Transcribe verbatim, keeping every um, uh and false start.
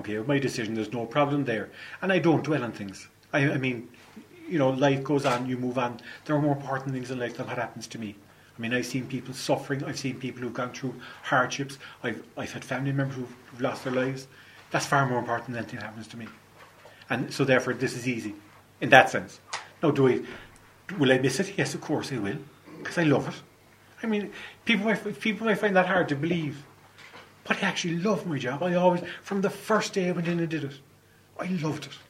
with my decision. There's no problem there. And I don't dwell on things. I, I mean, you know, life goes on, you move on. There are more important things in life than what happens to me. I mean, I've seen people suffering. I've seen people who've gone through hardships. I've, I've had family members who've, who've lost their lives. That's far more important than anything that happens to me. And so therefore, this is easy, in that sense. Now, do I, will I miss it? Yes, of course I will, because I love it. I mean, people might, people might find that hard to believe. But I actually love my job. I always, from the first day I went in and did it, I loved it.